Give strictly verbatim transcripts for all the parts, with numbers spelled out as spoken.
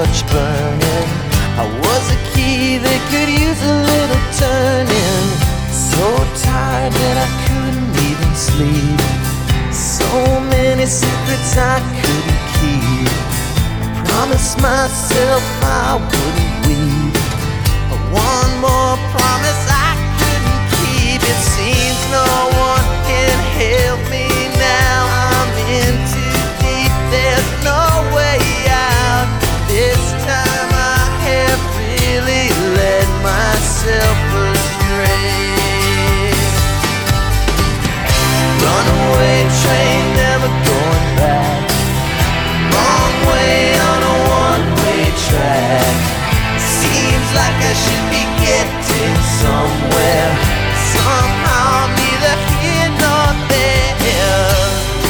torch burning. I was a key that could use a little turning. So tired that I couldn't even sleep. So many secrets I couldn't keep. I promised myself I wouldn't weep. But one more promise I couldn't keep. It seems no one can help me now. I'm in too deep, there's no way out. This time I have really led myself astray. Runaway train, never going back. Wrong way on a one-way track. Seems like I should be getting somewhere. Somehow I'm neither here nor there.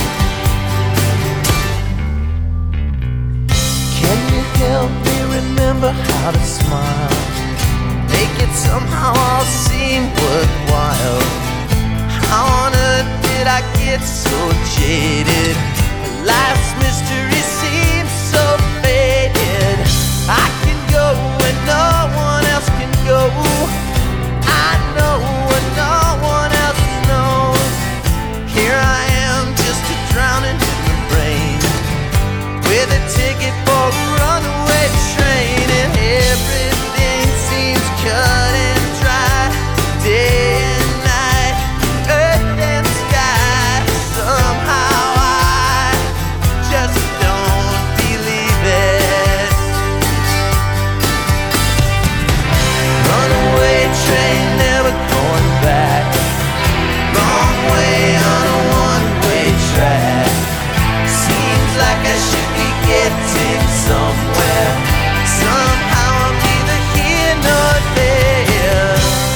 Can you help me remember how to smile? Make it somehow all seem worthwhile. How on earth did I get so jaded? Life's mystery seems so faded. I can go where no one else can go. I know what no one else knows. Here I am, just a drowning in the rain, with a ticket for a runaway train. And everything seems cut and dry, day and night, earth and sky. Somehow I just don't believe it. Runaway train, never going back. Wrong way on a one-way track. Seems like I should be getting somewhere. Somehow I'm neither here nor there.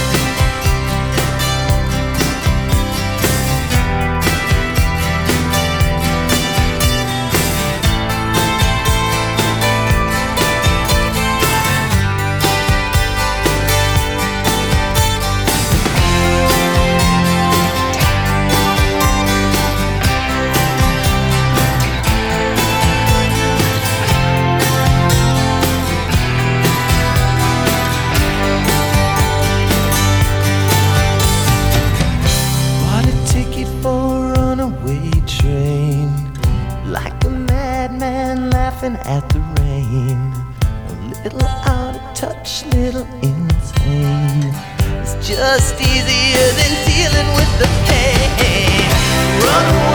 Bought a ticket for a runaway train, like a madman laughing at the rain. A little out of touch, little insane. It's just easier than dealing with the pain. Runaway